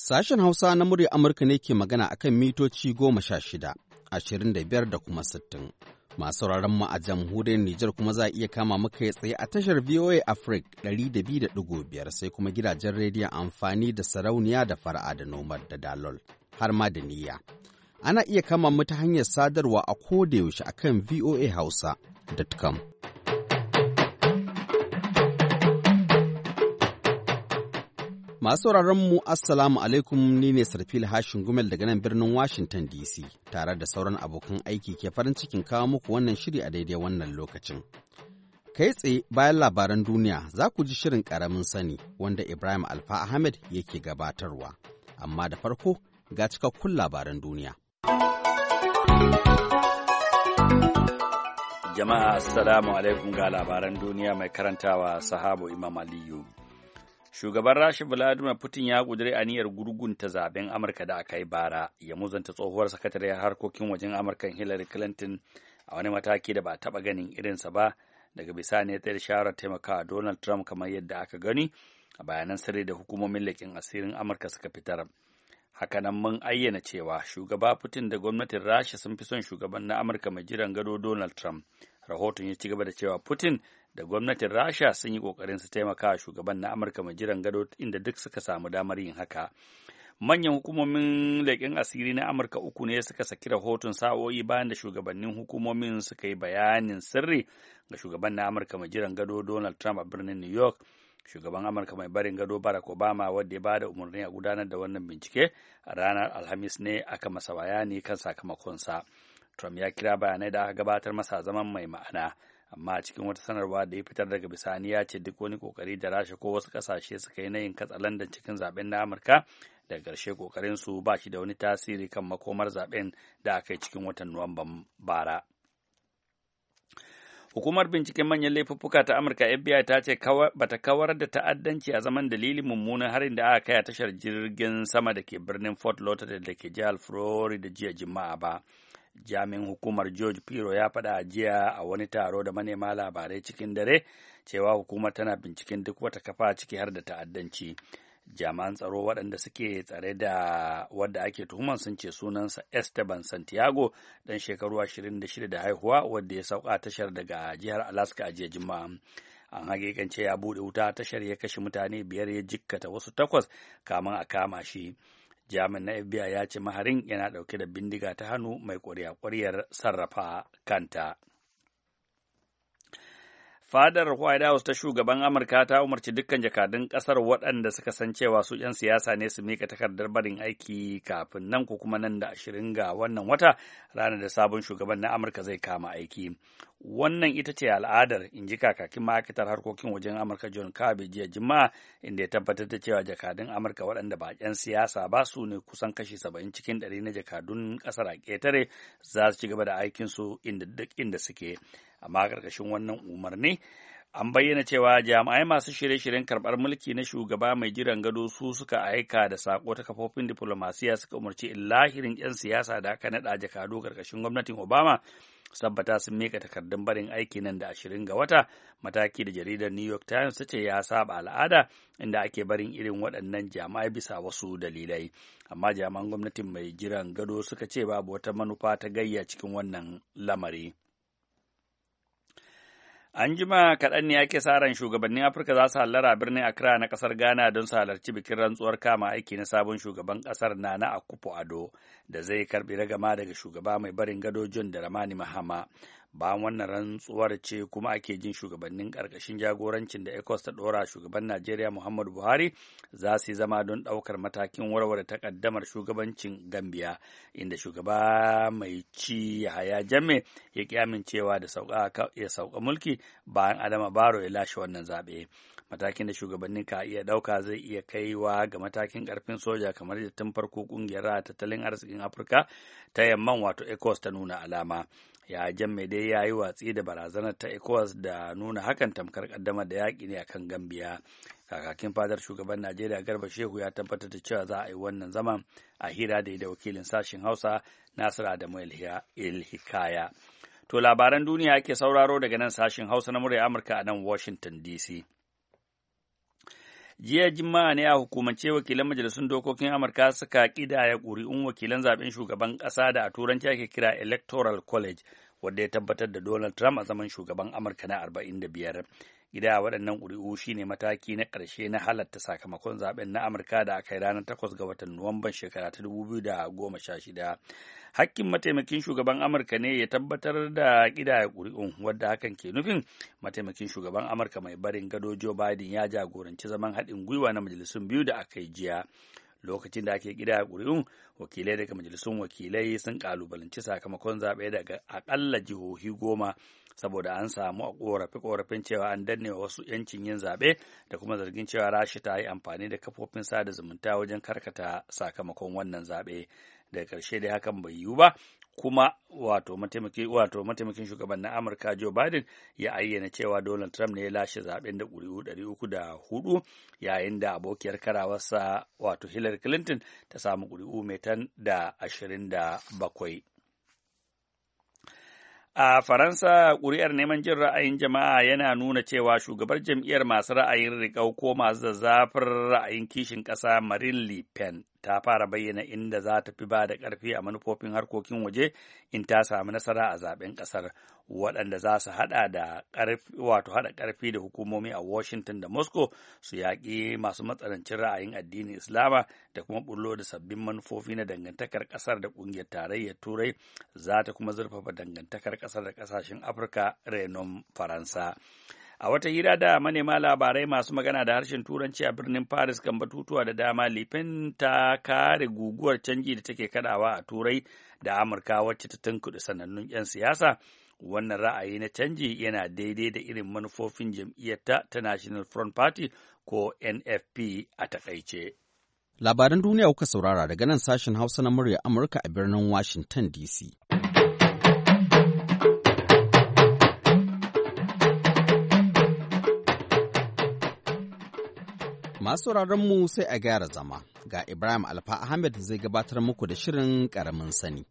Sashen Hausa na murya Amurka ne ke magana akan mitoci 16, 25 da kuma 60. Masu sauraron mu a jamhuriyar Nijar kuma za a iya kama muka tsaye a tashar VOA Africa 200.5 sai kuma gidajen rediyon amfani da sarauniya da fara'a da nomad da dalol har ma da niyya. Ana iya kama mu ta hanyar sadarwa a kodayaushe akan voahausa.com. Masu mu Assalamu alaikum, ni ne Sarfil Hashin Gumel daga nan birnin Washington DC tare da sauran abokan aiki ke farin cikin kawo muku wannan shiri a daidai wannan lokacin. Kai tsaye bayan labaran duniya za ku ji shirin ƙaramin sani wanda Ibrahim Alfa Ahmed yake gabatarwa. Amma da farko ga cikakkun labaran duniya. Jama'a Assalamu alaikum ga labaran duniya mai karantawa Sahabo Imam Aliyu. Shugaban Rasha Vladimir Putin ya ƙudiri aniyar gurgunta zaben Amurka da aka yi bara, ya muzanta tsohuwar sakatariyar harkokin wajen Amurkan Hillary Clinton a wani mataki da ba a taɓa ganin irinsa ba, daga bisani ya tsaye da shawarar taimakawa Donald Trump kamar yadda aka gani a bayanan sirri da hukumomin leƙen asirin Amurka suka fitar. Hakanan mun ayyana cewa shugaba Putin da gwamnatin Rasha sun fi son shugaban na Amurka mai jiran gado Donald Trump. Rahoton ya ci gaba da cewa Putin da gwamnatin Rasha sun yi ƙoƙarin su taimaka shugaban na Amurka mai jiran gado inda duk suka samu damar yin haka. Manyan hukumomin leƙen asiri na Amurka uku ne suka saki rahoton sa'o'i bayan da shugabannin hukumomin suka yi bayanin sirri ga shugaban na Amurka mai jiran gado Donald Trump a birnin New York. Shugaban Amurka mai barin gado Barack Obama, wadda ya ba da umarni a gudanar da wannan bincike a ranar Alhamis ne aka masa bayani kan sakamakonsa. Trump ya kira bayanai da aka gabatar masa zaman mai ma'ana, amma a cikin wata sanarwa da ya fitar daga bisani ya ce duk wani kokari da Rasha ko wasu kasashe suka yi na yin katsalandan cikin zaben na Amurka, daga ƙarshe kokarin su ba shi da wani tasiri kan makomar zaben da aka yi cikin watan Nuwamban bara. Hukumar binciken manyan laifuffuka ta Amurka FBI ta ce bata kawar da ta'addanci a zaman dalilin mummunan harin da aka kai a tashar jirgin sama da ke birnin Fort Lauderdale da ke jihar Florida jiya Juma'a ba. Jami'in hukumar George Piro ya faɗa a jiya a wani taro da manema labarai cikin dare cewa hukumar tana binciken duk wata kafa ciki har da ta'addanci. Jami'an tsaro waɗanda suke tsare da wadda ake tuhuman sun ce sunansa Esteban Santiago, ɗan shekaru 26 da haihuwa, wadda ya sauka tashar daga jihar Alaska a jiya Juma'a. An hakikance ya buɗe wuta tashar, ya kashe mutane 5 ya jikkata wasu 8 kamin a kama shi. Jami'in na FBI ya ce maharin yana ɗauke da bindiga ta hannu mai ƙwarya-ƙwaryar sarrafa kanta. Fadar White House ta shugaban Amurka ta umarci dukkan jakadun ƙasar waɗanda suka san cewa su 'yan siyasa ne su mika takardar barin aiki kafin nan ko kuma nan da 20 ga wannan wata, ranar da sabon shugaban na Amurka zai kama aiki. Wannan ita ce al'adar, in ji kakakin ma'aikatar harkokin wajen Amurka John Kirby jiya Juma'a, inda ya tabbatar da cewa jakadun Amurka waɗanda ba 'yan siyasa ba su ne kusan kashi 70 cikin 100 na jakadun ƙasar a ƙetare za su ci gaba da aikinsu inda suke. Amma ƙarƙashin wannan umarni an bayyana cewa jami'ai masu shirye-shiryen karɓar mulki na shugaba mai jiran gado su suka aika da sako ta kafofin diplomasiya suka umarci lahirin 'yan siyasa da aka naɗa jakadu ƙarƙashin gwamnatin Obama sabbata sun mika takardun barin aiki nan da 20 ga wata, mataki da jaridar New York Times ta ce ya saba al'ada inda ake barin irin waɗannan jami'ai bisa wasu dalilai. Amma jami'an gwamnatin mai jiran gado suka ce babu wata manufa ta gayya cikin wannan lamari. An jima kaɗan ne ake sa ran shugabannin Afirka za su hallara birnin Accra na ƙasar Ghana don su halarci bikin rantsuwar kama aiki na sabon shugaban ƙasar Nana Akufo-Addo da zai karɓi ragama daga shugaba mai barin gado John Dramani Mahama. Bayan wannan rantsuwar ce kuma ake jin shugabannin ƙarƙashin jagorancin da ECOWAS ta ɗora shugaban Najeriya Muhammadu Buhari za su yi zama don ɗaukar matakin warware takaddamar shugabancin Gambia, inda shugaba mai ci Yahaya Jammeh ya ƙi amincewa da ya sauka mulki bayan Adama Barrow ya lashe wannan zaɓe. Matakin da shugabannin ka iya ɗauka zai iya kaiwa ga matakin ƙarfin soja kamar da tun farko ƙungiyar tattalin arzikin Afirka ta yamman wato ECOWAS ta nuna alama. Ya Jammeh dai ya yi watsi da barazanar ta ECOWAS da nuna hakan tamkar ƙaddamar da yaƙi ne akan Gambia. Kakakin fadar shugaban Najeriya Garba Shehu ya tabbatar da cewa za a yi wannan zaman a hira da wakilin sashen Hausa Nasiru Adamu El-Hikaya. To labaran duniya ake sauraro daga nan sashen Hausa na murya Amurka a nan Washington DC. Jiya Juma'a ne a hukumance wakilan majalisun dokokin Amurka suka ƙidaya ƙuri'un wakilan zaben shugaban ƙasa da a turanci ake kira Electoral College, wanda ya tabbatar da Donald Trump a zaman shugaban Amurka na 45. Gida waɗannan ƙuri'u shine mataki na ƙarshe na halatta sakamakon zaben na Amurka da aka yi ranar 8 ga watan Nuwamban shekara ta 2016. Hakkin mataimakin shugaban Amurka ne ya tabbatar da ƙidaya ƙuri'un, wadda hakan ke nufin mataimakin shugaban Amurka mai barin gado Joe Biden ya jagoranci zaman haɗin gwiwa na majalisun biyu da aka yi jiya. Lokacin da ake ƙidaya ƙuri'un, wakilai daga majalisun wakilai sun ƙalubalanci sakamakon zaɓe daga aƙalla jihohi 10 saboda an samu a ƙorafe-ƙorafen cewa an danne wasu 'yancin yin zaɓe da kuma zargin cewa Rasha ta yi amfani da kafofin sada zumunta wajen karkata sakamakon wannan zaɓe. Daga ƙarshe dai hakan bai yiwu ba, kuma mataimakin shugaban na Amurka Joe Biden ya ayyana cewa Donald Trump ne ya lashe zaɓen da ƙuri'u 304, yayin da abokiyar karawarsa Hillary Clinton ta samu ƙuri'u mai tan da 27. A Faransa, ƙuri'ar neman jin ra'ayin jama'a yana nuna cewa shugabar jam'iyyar masu ra'ayin riƙau ko masu zazzafin ra'ayin kishin ƙasa Marine Le Pen ta fara bayyana inda za ta fi ba da ƙarfi a manufofin harkokin waje in ta samu nasara a zaben ƙasar, waɗanda za su haɗa ƙarfi da hukumomi a Washington da Moscow su yaƙi masu matsanancin ra'ayin addinin Islama da kuma bullo da sabbin manufofi na dangantakar ƙasar da ƙungiyar tarayyar Turai, za ta kuma zurfafa dangantakar ƙasar da ƙasashen Afirka renon Faransa. A wata hira da manema labarai masu magana da harshen Turanci a birnin Paris kan batutuwa da dama, Le Pen ta kare guguwar canji da take kadawa a Turai da Amurka wacce ta tunkuɗe sanannun 'yan siyasa. Wannan ra'ayi na canji yana daidai da irin manufofin jam'iyyarta ta National Front Party ko NFP a takaice. Labaran duniya kuka saurara daga nan sashen Hausa na murya Amurka a birnin Washington DC. Masu mu sai a gyara zama, ga Ibrahim Alfa Ahmed zai gabatar muku da shirin ƙaramin sani.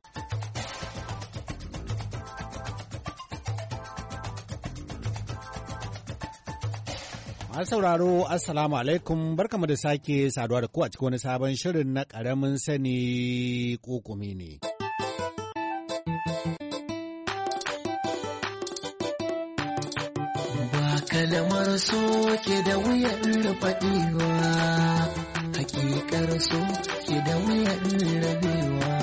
Masu sauraro, Assalamu alaikum, barkamu da sake saduwa da ku a cikin wani sabon shirin na ƙaramin sani ƙoƙumi ne. Kalmar so ke da wuyar faɗiwa, hakikar so ke da wuyar rabewa.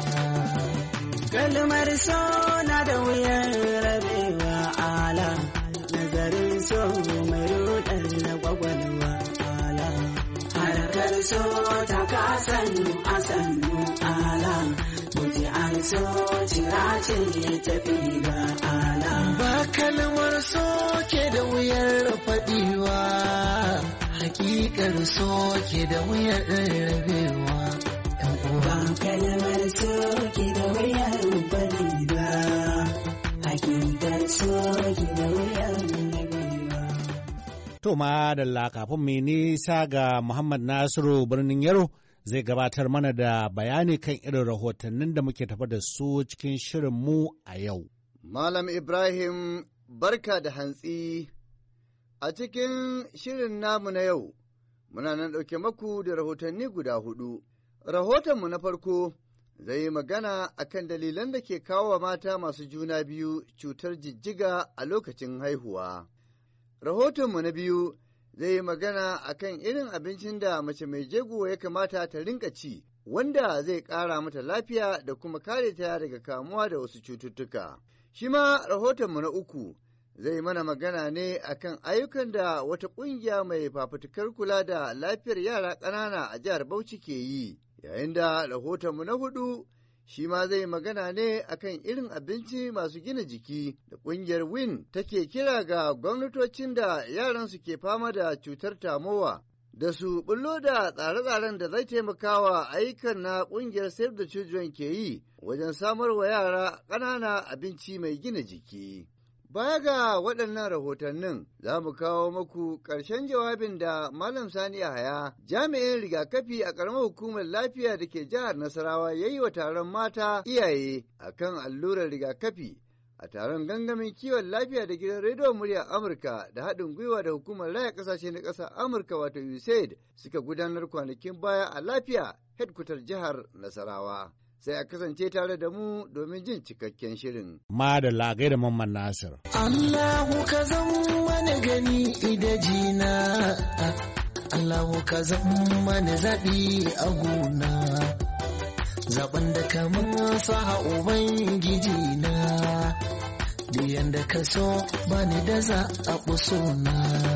Kalmar so na da wuyar rabewa, ala nazarin so mai rudar na kwakwalwa, ala harkar so ta kasannu a sannu, ala muji an so cira ce tafi ga ala. Ba kalmar so ke da wuyar faɗiwa, hakikar so ke da wuyar rabewa. Ba kalmar so ke da wuyar faɗiwa, hakikar so ke da wuyar rabewa. To ma da kafin mai nisa ga Muhammad Nasiru birnin Yaro zai gabatar mana da bayani kan irin rahotannin da muke tafa da su cikin shirin mu a yau. Malam Ibrahim, barka da hantsi. A cikin shirin namu na yau, muna nan ɗauke maku da rahotanni guda 4. Rahotonmu na farko zai yi magana a kan dalilan da ke kawo wa mata masu juna biyu cutar jijjiga a lokacin haihuwa. Rahotonmu na biyu zai yi magana a kan irin abincin da mace mai jego ya kamata ta rinka ci, wanda zai ƙara mata lafiya da kuma kare ta daga kamuwa da wasu cututtuka. Shi ma rahotonmu na uku zai mana magana ne akan ayyukan da wata ƙungiya mai fafutukar kula da lafiyar yara ƙanana a jihar Bauchi ke yi, yayin da rahotonmu na 4 shi ma zai magana ne akan irin abinci masu gina jiki da ƙungiyar WIN take kira ga gwamnatocin da yaransu ke fama da cutar tamowa da su bullo da tsare-tsaren da zai taimakawa ayyukan na ƙungiyar Save the Children ke yi wajen samar wa yara ƙanana abinci mai gina jiki. Baya ga waɗannan rahotannin za mu kawo maku ƙarshen jawabin da Malam Sani Yahaya, jami'in rigakafi a ƙaramar hukumar lafiya da ke jihar Nasarawa ya yi wa taron mata iyaye a kan allurar rigakafi a taron gangamin kiwon lafiya da gidan rediyon muryar Amurka da haɗin gwiwa da hukumar raya ƙasashe na ƙasar Amurka wato USAID suka gudanar kwanakin baya a lafiya hedkwatar jihar Nasarawa. Sai a kasance tare da mu domin jin cikakken shirin. Ma da lagai da Mamman Nasir. Allahu ka zan mana gani idajina, Allahu ka zan mana zaɓi a gona, zaɓen da kamar sa Ubangiji na, da yanda ka so bani da za a ɓuso na.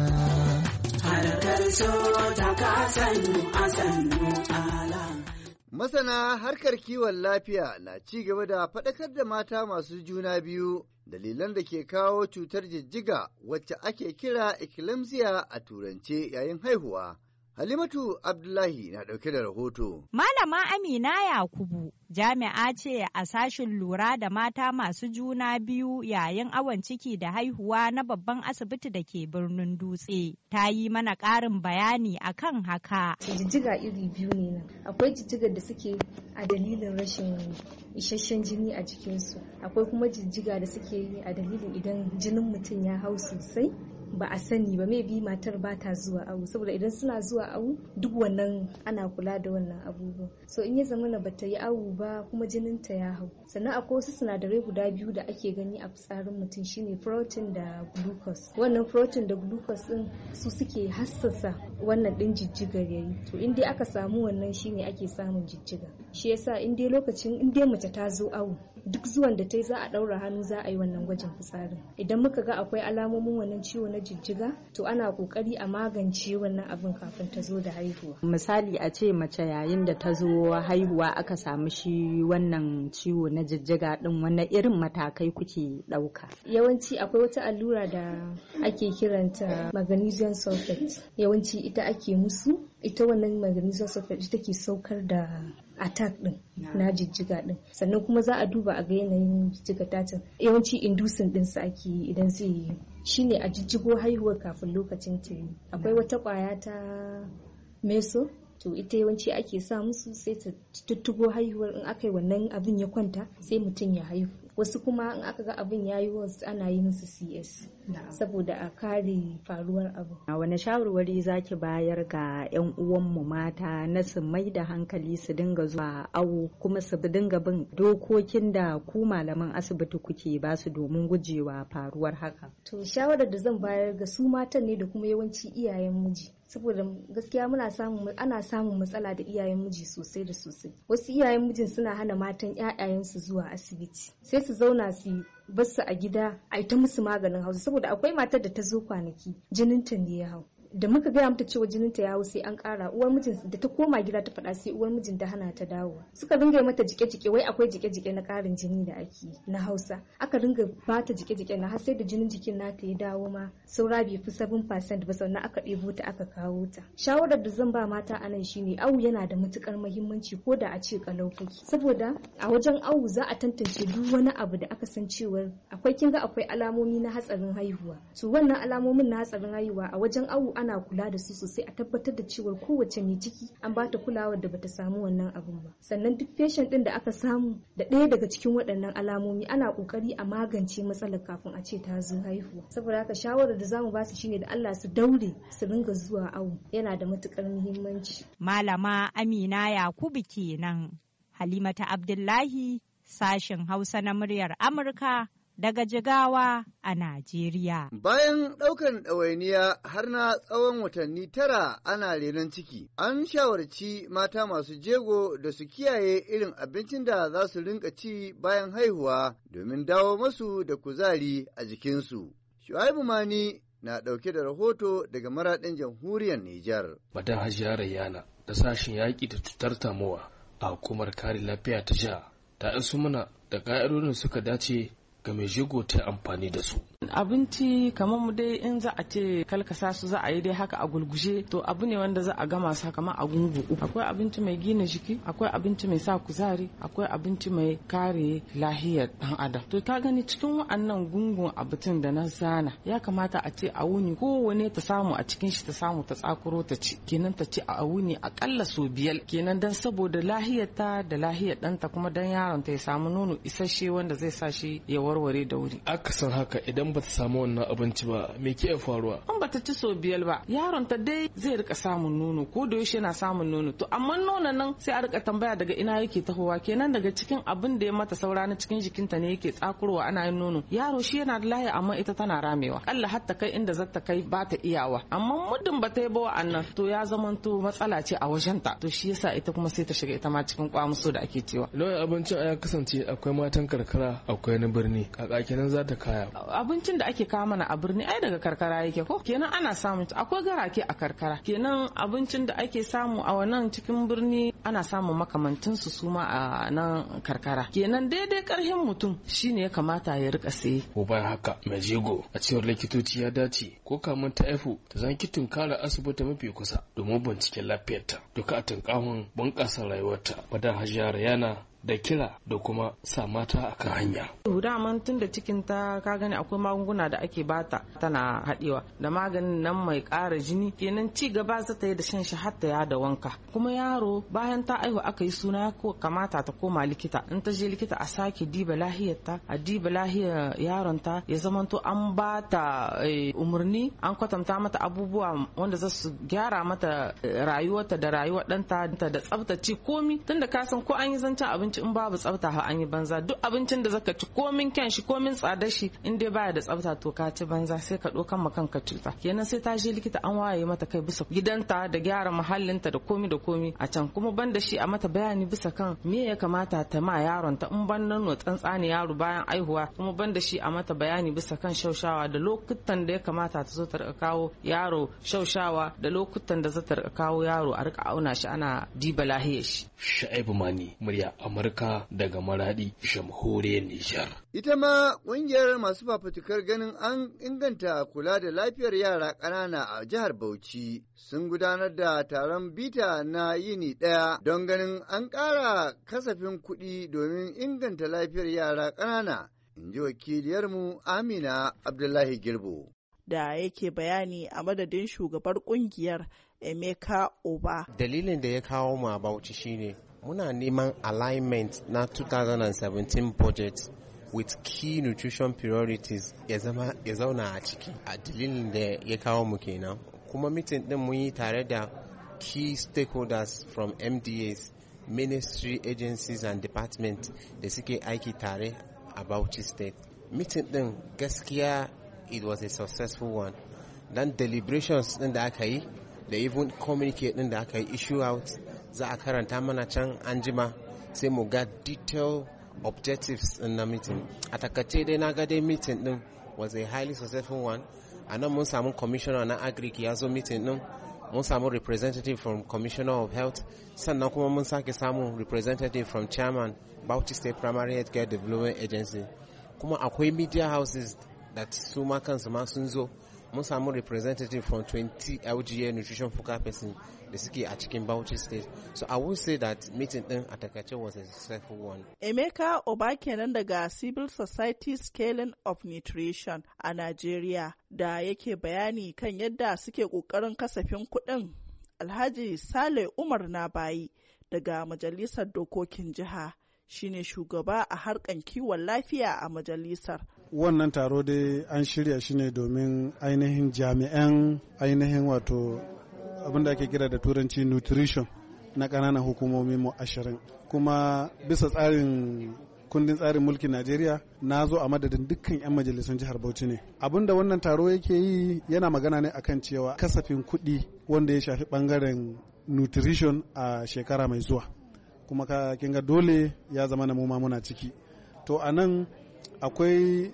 Harkar so ta kasannu a sannu ala. Masana harkar kiwon lafiya na ci gaba da faɗakar da mata masu juna biyu dalilan da ke kawo cutar jijjiga wacce ake kira eclampsia a turance yayin haihuwa. Halimatu Abdullahi na ɗauke da rahoto. Malama Amina Yakubu jami'a ce a sashin lura da mata masu juna biyu yayin awon ciki da haihuwa na babban asibiti da ke birnin Dutse. Ta yi mana ƙarin bayani akan haka. Jijjiga iri biyu ne nan. Akwai jijjigar da suke a dalilin rashin isasshen jini a jikinsu. Akwai kuma jijjiga da suke yi a dalilin idan jinin mutum ya hau sosai. Ba a sani ba, maybe matar ba ta zuwa awu, saboda idan suna zuwa awu duk wannan ana kula da wannan abubuwan. So in ya zama na bata yi awu ba kuma jininta ya hau. Sannan akwai wasu sinadarai guda biyu da ake gani a fitsarin mutum shine protein da glucose. Wannan protein da glucose din su suke hassasa wannan din jijjigar yayi. To in dai aka samu wannan shine ake samun jijjiga. Shi yasa in dai mace ta zo awu duk zuwan da ta yi za a ɗaura hannu za a yi wannan gwajin fitsarin. Idan muka ga akwai alamomin wannan ciwo na jijjiga to ana kokari a magance wannan abin kafin ta zo da haihuwa. Misali a ce mace yayin da ta zo haihuwa aka samu shi wannan ciwo na jijjiga din, wannan irin matakai kuke ɗauka? Yawanci akwai wata allura da ake kiranta magnesium sulfate. Yawanci ita ake musu. Ita wannan magnesium sulfate ita ke saukar da attack din na jijjiga din. Sannan kuma za a duba a ga yanayin jijjiga tatin. Yawanci inducing din sa ake idan zai yi shine a jijjigo haihuwar kafin lokacin ta yi. Akwai wata kwaya ta meso, to ita yawanci ake sa musu sai ta tuttugo haihuwar. In aka yi wannan abin ya kwanta sai mutum ya haihu. Wasu kuma in aka ga abin ya yi wasu ana yi musu CS saboda a kare faruwar abu. A wani shawarwari zaki bayar ga 'yan uwanmu mata na su mai da hankali su dinga zuwa awo kuma su dinga bin dokokin da ku malaman asibiti kuke ba su domin gujewa faruwar haka? To shawarar da zan bayar ga su matan ne da kuma yawanci iyayen miji. Saboda gaskiya ana samun matsala da iyayen miji sosai da sosai. Wasu iyayen mijin suna hana matan ƴaƴayensu zuwa asibiti, sai su zauna su basu a gida a ita musu maganin hausa. Saboda akwai matar da ta zo kwanaki jininta ne ya hau, da muka gaya mata cewa jininta ya hau sai an ƙara. Uwar mijin da ta koma gida ta faɗa sai uwar mijin ta hana ta dawowa. Suka dinga mata jike-jike, wai akwai jike-jike na ƙarin jini da ake na hausa. Aka dinga bata jike-jike na har sai da jinin jikin nata ya dawo ma saura bai fi 7% ba, sannan aka ɗebo ta aka kawo ta. Shawarar da zan ba mata a nan shine awu yana da matukar muhimmanci ko da a ce kalau kake, saboda a wajen awu za a tantance duk wani abu da aka san cewa akwai alamomi na hatsarin haihuwa. To wannan alamomin na hatsarin haihuwa a wajen awu ana kula da su sosai, a tabbatar da cewa kowace mai ciki an ba ta kulawar da bata samu wannan abun ba. Sannan duk patient din da aka samu da ɗaya daga cikin waɗannan alamomi ana kokari a magance matsalar kafin a ce ta zo haihuwa. Saboda haka shawarar da zamu ba su shine da Allah su daure su ringa zuwa awu, yana da matukar muhimmanci. Malama Amina Yakubu kenan. Halimata Abdullahi, sashen Hausa na muryar Amurka daga Jigawa a Najeriya. Bayan ɗaukar ɗawainiya har na tsawon watanni 9 ana renon ciki, an shawarci mata masu jego da su kiyaye irin abincin da za su rinka ci bayan haihuwa domin dawo masu da kuzari a jikinsu. Shu'aibu Mani na ɗauke da rahoto daga maraɗin jamhuriyar Nijar. Madan Hajiya Rayyana da sashen yaƙi da cutar tamowa a hukumar kare lafiya ta jiha ta iso mana da ƙa'idodin suka dace ga mai jego ta amfani da su. Abinci kamar mu dai in za a ce kalkasa su za a yi dai haka a gulgushe, to abu ne wanda za a gama su kamar a gungu. Akwai abinci mai gina jiki, akwai abinci mai sa kuzari, akwai abinci mai kare lahiyar dan adam. To ka gani cikin wa'annan gungun abincin da na zana ya kamata a ce a wuni kowane ta samu a cikin shi ta samu ta tsakuro ta ci, kenan ta ci a wuni akalla so 5, kenan dan saboda lahiyar ta da lahiyar ɗanta, kuma dan yaron ta ya samu nono isasshe wanda zai sa shi ya warware da wuri. Akasin haka idan ba ta samu wannan abinci ba me ke faruwa? In ba ta ci so 5 ba yaron ta dai zai rika samun nono, ko da yaushe yana samun nono, to amma nonon nan sai a rika tambaya daga ina yake tahowa, kenan daga cikin abin da ya mata saura na cikin jikinta ne yake tsakurowa ana yin nono. Yaro shi yana da lahiya amma ita tana ramewa, kalla har ta kai inda za ta kai ba ta iyawa, amma muddin ba ta yi ba wa'annan to ya zamanto matsala ce a wajenta, to shi yasa ita kuma sai ta shiga ita ma cikin kwamuso da ake cewa. Lauyan abincin ya kasance akwai matan karkara akwai na birni, kaka kenan za ta kaya? Abincin da ake kawo mana a birni ai daga karkara yake ko, kenan ana samun akwai garake a karkara, kenan abincin da ake samu a wannan cikin birni ana samun makamantin su ma a nan karkara, kenan daidai karhin mutum shine ya kamata ya rika saye. Ko bayan haka mai jego a cewar likitoci ya dace ko kamun ta haifu ta zan kitin kare asibiti mafi kusa domin binciken lafiyarta, duka a tunkahun bunƙasa rayuwarta. Madan Hajiya Rayana da kira da kuma sa mata akan hanya. Daman tun da cikin ta ka gani akwai magunguna da ake bata tana haɗewa da maganin nan mai ƙara jini, kenan ci gaba za ta yi da shan shi har ta ya da wanka. Kuma yaro bayan ta aihu aka yi suna ko kamata ta koma likita, in ta je likita a sake diba lahiyarta, a diba lahiyar yaron ta, ya zamanto an bata umarni, an kwatanta mata abubuwa wanda za su gyara mata rayuwarta da rayuwar ɗanta da tsaftace komi, tunda ka san ko an yi zancen abinci in babu tsafta ha an yi banza. Duk abincin da zaka ci komin kyan shi komin tsadar shi in dai baya da tsafta to ka ci banza, sai ka ɗaukan ma kanka cuta. Kenan sai ta je likita an waye mata kai bisa gidanta da gyara muhallinta da komi a can, kuma banda shi a mata bayani bisa kan me ya kamata ta ma yaron ta in ban nan tsantsani yaro bayan aihuwa, kuma banda shi a mata bayani bisa kan shaushawa da lokutan da ya kamata ta zo ta rika kawo yaro shaushawa da lokutan da za ta rika kawo yaro a rika auna shi ana diba lahiyar shi. Sha'ibu Mani, murya Amurka daga Maradi, jamhuriyar Nijar. Ita ma ƙungiyar masu fafutukar ganin an inganta kula da lafiyar yara ƙanana a jihar Bauchi sun gudanar da taron bita na yini ɗaya don ganin an ƙara kasafin kuɗi domin inganta lafiyar yara ƙanana, in ji wakiliyarmu Amina Abdullahi Girbo. Da yake bayani a madadin shugabar ƙungiyar Emeka Oba. Dalilin da ya kawo mu a Bauchi shine muna neman alignment na 2017 budget with key nutrition priorities ya zauna a ciki. A dalilin da ya kawo mu kenan. Kuma mitin din mun yi tare da key stakeholders from MDAs, ministry agencies and departments da suke aiki tare a Bauchi State. Mitin din gaskiya it was a successful one. Dan deliberations din da aka yi da even communicate din da aka yi issue out za a karanta mana can an jima sai mu ga detailed objectives in na meeting. A takaice dai na ga dai meeting din was a highly successful one. A nan mun samu commissioner na agric ya zo meeting din, mun samu representative from commissioner of health, sannan kuma mun sake samu representative from chairman Bauchi State Primary Health Care Development Agency. Kuma akwai media houses that su ma kansu ma sun zo. Mun samu representative from 20 LGA nutrition focal person da suke a cikin Bauchi State. So I would say that meeting din a takaice was a successful one. Emeka Oba kenan daga Civil Society Scaling of Nutrition a Nigeria da yake bayani kan yadda suke kokarin kasafin kuɗin. Alhaji Sale Umar Nabayi daga Majalisar Dokokin Jiha shine shugaba a harkan kiwon lafiya a majalisar. Wannan taro dai an shirya shi ne domin ainihin jami'an ainihin wato abinda ake kira da turanci nutrition na ƙananan hukumomi mu 20. Kuma bisa tsarin kundin tsarin mulkin Najeriya na zo a madadin dukkan 'yan majalisun jihar Bauchi ne. Abinda wannan taro yake yi yana magana ne akan cewa kasafin kuɗi wanda ya shafi ɓangaren nutrition a shekara mai zuwa. Kuma kin ga dole ya zama na muma muna ciki. To a nan akwai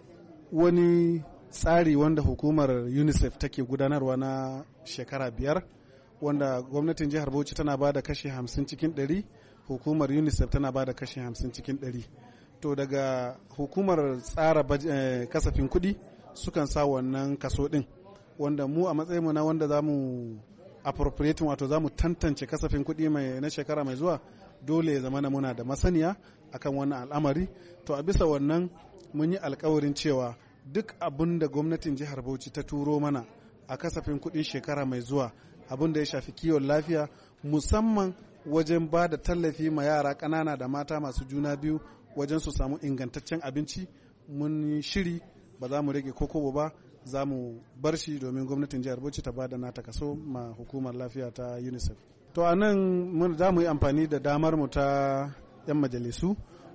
wani tsari wanda hukumar UNICEF take gudanarwa na shekara 5 wanda gwamnatin jihar Bauchi tana ba da kashi 50 cikin 100, hukumar UNICEF tana ba da kashi 50 cikin 100. To daga hukumar tsara kasafin kuɗi sukan sa wannan kaso ɗin, wanda mu a matsayinmu na wanda za mu appropriating, wato za mu tantance kasafin kuɗi na shekara mai zuwa, dole ya zama na muna da masaniya akan wannan al'amari. To a bisa wannan mun yi alkawarin cewa duk abin da gwamnatin jihar Bauchi ta turo mana a kasafin kuɗin shekara mai zuwa, abin da ya shafi kiwon lafiya, musamman wajen ba da tallafi ma yara ƙanana da mata masu juna biyu wajen su samu ingantaccen abinci, mun shiri ba za mu rage kokobo ba, za mu bar shi domin gwamnatin jihar Bauchi ta ba da nata kaso ma hukumar lafiya ta UNICEF. To a nan za mu yi amfani da damar mu ta 'yan majalisu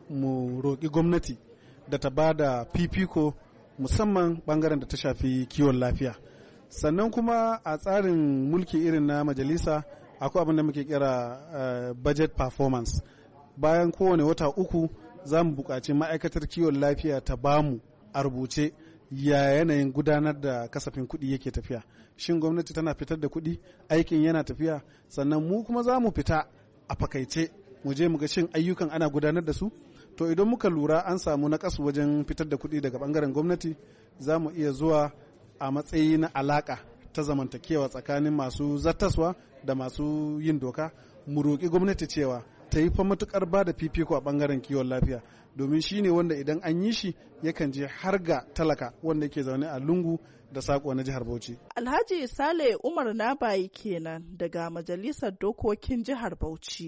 mu roƙi gwamnati da ta ba da fifiko musamman bangaren da ta shafi kiwon lafiya. Sannan kuma a tsarin mulki irin na majalisa akwai abin da muke kira budget performance. Bayan kowane wata 3 za mu buƙaci ma'aikatar kiwon lafiya ta bamu a rubuce ya yanayin gudanar da kasafin kuɗi yake tafiya. Shin gwamnati tana fitar da kuɗi, aikin yana tafiya, sannan mu kuma za mu fita a fakaice mu je mu ga shin ayyukan ana gudanar da su. To idan muka lura an samu naƙasu wajen fitar da kuɗi daga ɓangaren gwamnati, za mu iya zuwa a matsayi na alaƙa ta zamantakewa tsakanin masu zattaswa da masu yin doka, mu roƙi gwamnati cewa ta yi fa matuƙar ba da fifiko a ɓangaren kiwon lafiya, domin shi ne wanda idan an yi shi yakan je har ga talaka wanda yake zaune a lungu da saƙo na jihar Bauchi. Alhaji Sale Umar Nabayi kenan daga Majalisar Dokokin Jihar Bauchi.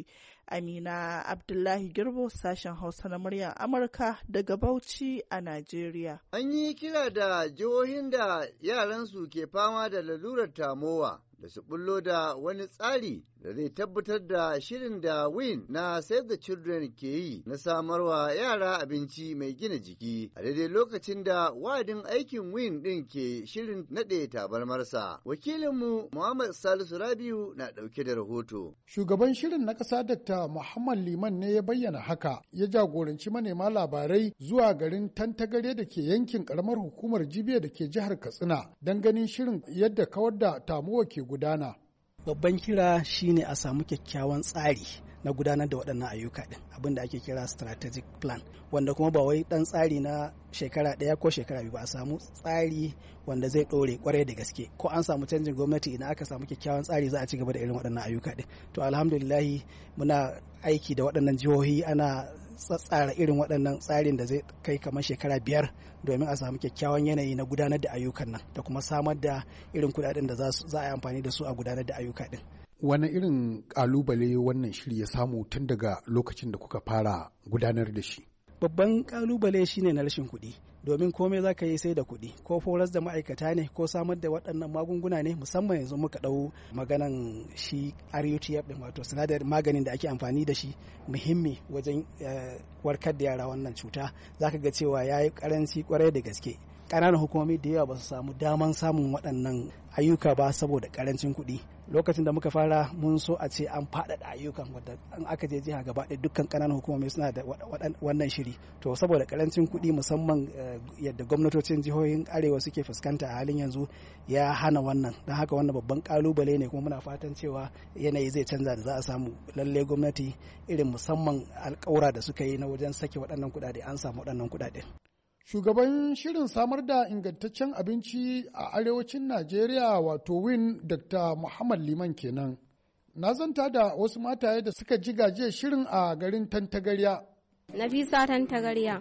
Amina Abdullahi Girbo, sashen Hausa na muryar Amurka daga Bauchi a Najeriya. An yi kira da jihohin da yaransu ke fama da lalurar tamowa da su bullo da wani tsari da zai tabbatar da shirin da WIN na Save the Children ke yi na samarwa yara abinci mai gina jiki a daidai lokacin da wa'adin aikin WIN ɗin ke shirin naɗe tabarmarsa. Wakilinmu Muhammad Salisu Rabiu na ɗauke da rahoto. Shugaban shirin na ƙasa Dr. Muhammad Liman ne ya bayyana haka, ya jagoranci manema labarai zuwa garin Tantagare da ke yankin ƙaramar hukumar Jibiya da ke jihar Katsina don ganin shirin yadda kawar da tamuwa ke gudana. Babban kira shine a samu kyakkyawan tsari na gudanar da waɗannan ayyuka ɗin, abin da ake kira strategic plan, wanda kuma ba wai ɗan tsari na shekara ɗaya ko shekara biyu ba, a samu tsari wanda zai ɗore kwarai da gaske. Ko an samu canjin gwamnati, idan aka samu kyakkyawan tsari za a ci gaba da irin waɗannan ayyuka ɗin. To alhamdulillahi muna aiki da waɗannan jihohi, ana tsatsara irin waɗannan tsarin da zai kai kamar shekara 5 domin a samu kyakkyawan yanayi na gudanar da ayyukan nan da kuma samar da irin kuɗaɗen da za a yi amfani da su a gudanar da ayyuka ɗin. Wani irin ƙalubale wannan shiri ya samu tun daga lokacin da kuka fara gudanar da shi? Babban ƙalubale shine na rashin kuɗi, domin komai za ka yi sai da kuɗi, ko horas da ma'aikata ne ko samar da waɗannan magunguna ne. Musamman yanzu muka ɗau maganan shi RUTF ɗin, wato sinadarin maganin da ake amfani da shi muhimmi wajen warkar da yara wannan cuta, za ka ga cewa ya yi ƙaranci ƙwarai da gaske. Ƙananan hukumomi da yawa ba su samu daman samun waɗannan ayyuka ba saboda ƙarancin kuɗi. Lokacin da muka fara mun so a ce an faɗaɗa ayyukan, wadda an aka je jiha gaba ɗaya dukkan ƙananan hukumomi suna da wannan shiri. To saboda ƙarancin kuɗi, musamman yadda gwamnatocin jihohin arewa suke fuskanta a halin yanzu, ya hana wannan. Don haka wannan babban ƙalubale ne, kuma muna fatan cewa yanayi zai canza da za a samu lalle gwamnati irin musamman alƙawura da suka yi na wajen sake waɗannan kuɗaɗe, an samu waɗannan kuɗaɗe. Shugaban shirin samar da ingantaccen abinci a arewacin Najeriya wato WIN Dr. Muhammad Liman kenan. Na zanta da wasu mataye da suka ji gajiyar shirin a garin Tantagarya. Nafisa Tantagarya.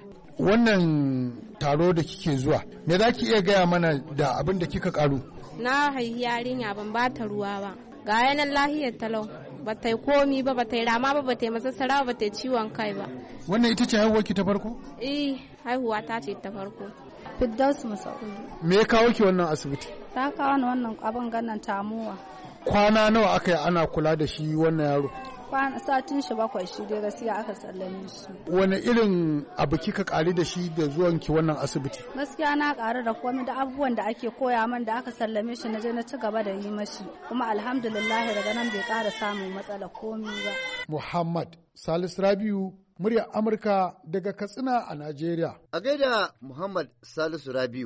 Wannan taro da kike zuwa, me za ki iya gaya mana da abin da kika karu? Na haihi yarinya, ban ba ta ruwa ba. Ga yanan lahiyar talau. Ba ta yi komi ba, ba ta yi rama ba, ba ta yi masassara ba, ta yi ciwon kai ba. Wannan ita ce haihuwarki ta farko? Haihuwa ta ce ta farko. Firdaus Masa'udu. Me ya kawo ki wannan asibiti? Ta kawo ni wannan abin ganin tamuwa. Kwana nawa aka yi ana kula da shi wannan yaro? Satin shi 7 shi dai gaskiya aka sallame shi. Wani irin abu kika ƙari da shi da zuwan ki wannan asibiti? Gaskiya na ƙaru da komai da abubuwan da ake koya man da aka sallame shi, na je na ci gaba da yi mashi, kuma alhamdulillah daga nan bai ƙara samun matsala komai ba. Muhammad Salisu Rabiu, muryar Amurka daga Katsina a Najeriya. A gaida Muhammad Salisu Rabiu.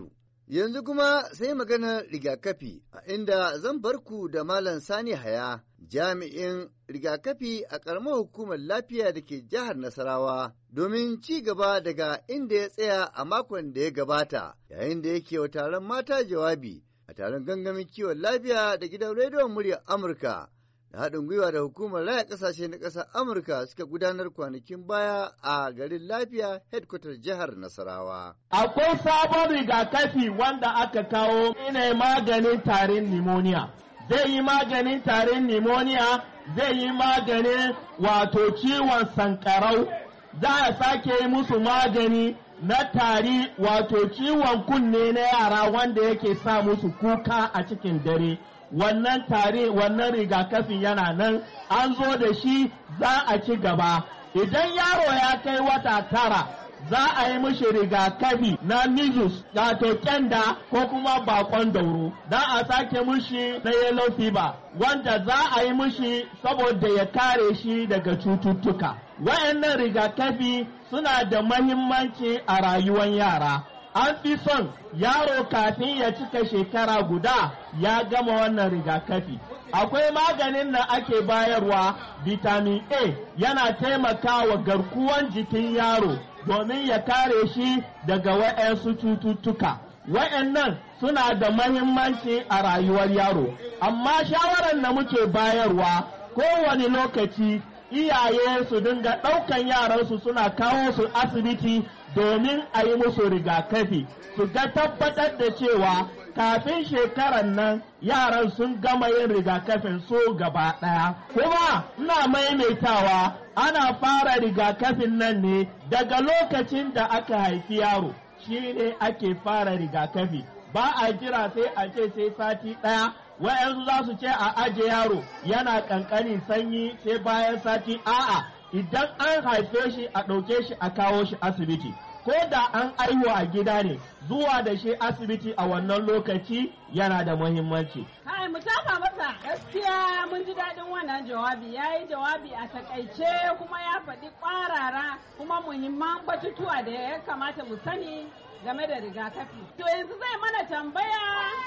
Yanzu kuma sai maganar rigakafi, a inda zan bar ku da Malam Sani Haya, jami'in rigakafi a ƙaramar hukumar lafiya da ke jihar Nasarawa, domin ci gaba daga inda ya tsaya a makon da ya gabata, yayin da yake wa taron mata jawabi a taron gangamin kiwon lafiya da gidan rediyon muryar Amurka. Da haɗin gwiwa da hukumar raya ƙasashe na ƙasar Amurka suka gudanar kwanakin baya a garin lafiya headquarter jihar Nasarawa. Akwai sabon rigakafi wanda aka kawo ne maganin tarin pneumonia. Zai yi maganin tarin pneumonia, zai yi maganin wato ciwon sankarau, za a sake yi musu magani na tari wato ciwon kunne na yara wanda yake sa musu kuka a cikin dare. Wannan tare wannan rigakafin yana nan an zo da shi za a ci gaba. Idan yaro ya kai wata 9 za a yi mishi rigakafi na measles wato kyanda ko kuma bakon dauro. Za a sake mishi na yellow fever wanda za a yi mishi saboda ya kare shi daga cututtuka. Wayannan rigakafi suna da mahimmanci a rayuwar yara. An fi son yaro kafin ya cika shekara guda ya gama wannan rigakafi. Akwai maganin da ake bayarwa vitamin A yana taimakawa garkuwan jikin yaro domin ya kare shi daga waɗansu cututtuka. Waɗannan suna da mahimmanci a rayuwar yaro. Amma shawarar da muke bayarwa kowane lokaci iyaye su dinga ɗaukan yaransu suna kawo su asibiti domin a yi musu rigakafi, su ga tabbatar da cewa kafin shekarar nan yaran sun gama yin rigakafin su gaba ɗaya. Kuma ina maimaitawa ana fara rigakafin nan ne daga lokacin da aka haifi yaro, shi ne ake fara rigakafi. Ba a jira sai a ce sai sati ɗaya, wa'yansu za su ce a aje yaro yana ƙanƙanin sanyi sai bayan sati a'a. Idan an haife shi a ɗauke shi a kawo shi asibiti, ko da an aihu a gida ne zuwa da shi asibiti a wannan lokaci yana da muhimmanci. Kai mu tafa masa gaskiya mun ji daɗin wannan jawabi, ya yi jawabi a takaice kuma ya faɗi ƙwarara kuma muhimman batutuwa da ya kamata mu sani game da rigakafi. To yanzu zai mana tambaya,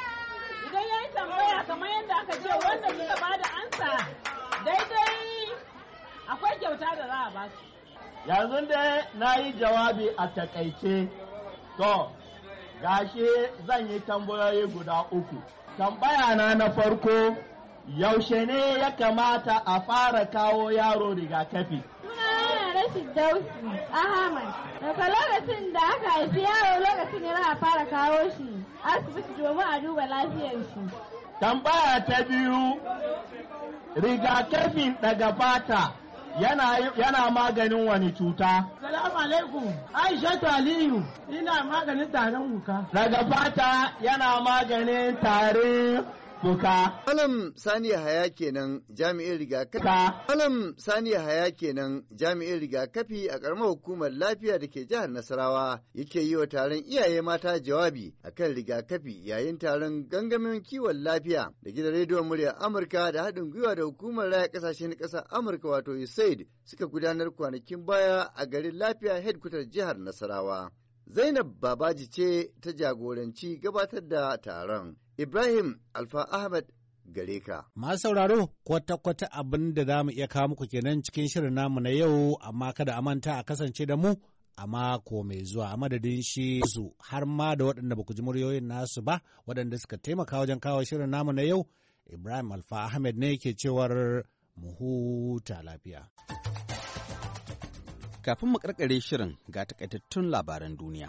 idan ya yi tambaya kamar yadda aka ce wanda suka ba da ansa daidai akwai kyauta da za a ba su. Yanzu dai na yi jawabi a takaice, to gashi zan yi tambayoyi guda 3. Tambaya na farko, yaushe ne ya kamata a fara kawo yaro rigakafi? Sunana Rashid Dausi Ahmad. Daga lokacin da aka haifi yaro lokacin ne za a fara kawo shi asibiti domin a duba lafiyar shi. Tambaya ta biyu, rigakafin daga fata yana maganin wani cuta? Salamu alaikum, Aishatu Aliyu, ina maganin tarin fuka. Daga fata yana maganin tarin fuka. Malam Sani Haya kenan jami'in rigakafi. Malam Sani Haya kenan jami'in rigakafi a ƙaramar hukumar lafiya da ke jihar Nasarawa yake yi wa taron iyaye mata jawabi akan rigakafi yayin taron gangamin kiwon lafiya da gidan rediyon muryar Amurka da haɗin gwiwa da hukumar raya ƙasashe na ƙasar Amurka wato USAID suka gudanar kwanakin baya a garin lafiya headquarter jihar Nasarawa. Zainab Babaji ce ta jagoranci gabatar da taron. Ibrahim Alfa Ahmed gare ka. Masu sauraro kwata-kwata abin da za mu iya kawo muku kenan cikin shirin namu na yau, amma kada a manta a kasance da mu a mako mai zuwa a madadin shi su har ma da waɗanda ba ku ji muryoyin nasu ba waɗanda suka taimaka wajen kawo shirin namu na yau. Ibrahim Alfa Ahmed ne ke cewar mu huta lafiya. Kafin mu karkare shirin ga takaitattun labaran duniya.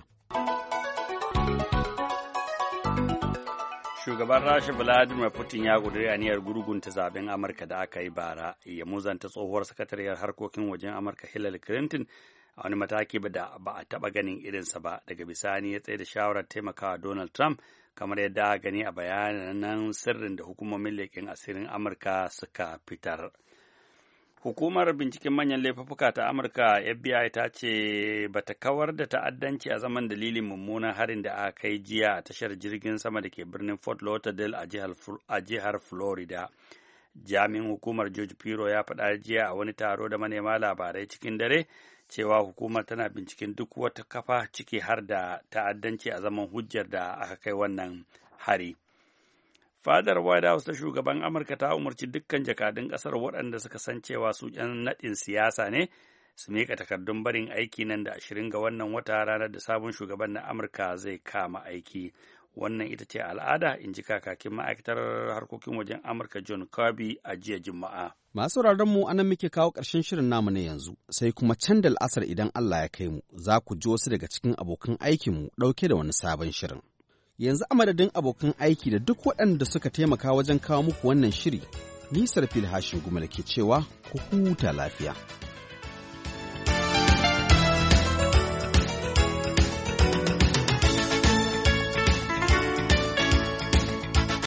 Shugaban Rasha Vladimir Putin ya ƙudiri aniyar gurgunta zaben Amurka da aka yi bara, ya muzanta tsohuwar sakatariyar harkokin wajen Amurka Hillary Clinton a wani mataki da ba a taɓa ganin irinsa ba. Daga bisani ya tsaye da shawarar taimakawa Donald Trump, kamar yadda aka gani a bayanan sirrin da hukumomin leƙen asirin Amurka suka fitar. Hukumar binciken manyan laifuffuka ta Amurka FBI ta ce ba ta kawar da ta'addanci a zaman dalilin mummunan harin da aka kai jiya a tashar jirgin sama da ke birnin Fort Lauderdale a jihar Florida. Jami'in hukumar George Piro ya faɗa jiya a wani taro da manema labarai cikin dare cewa hukumar tana binciken duk wata kafa ciki har da ta'addanci a zaman hujjar da aka kai wannan hari. Fadar White House ta shugaban Amurka ta umarci dukkan jakadun ƙasar waɗanda suka san cewa su ‘yan naɗin siyasa ne su miƙa takardun barin aiki nan da 20 ga wannan wata, ranar da sabon shugaban na Amurka zai kama aiki. Wannan ita ce al'ada, in ji kakakin ma'aikatar harkokin wajen Amurka John Kirby a jiya Juma'a. Masu mu anan muke kawo ƙarshen shirin namu na yanzu, sai kuma can da al'asar idan Allah ya kai mu, za ku ji wasu daga cikin abokan aikinmu ɗauke da wani sabon shirin. Yanzu a madadin abokan aiki da duk waɗanda suka taimaka wajen kawo muku wannan shiri, Nisar Fil Hashin Gumal ke cewa ku huta lafiya.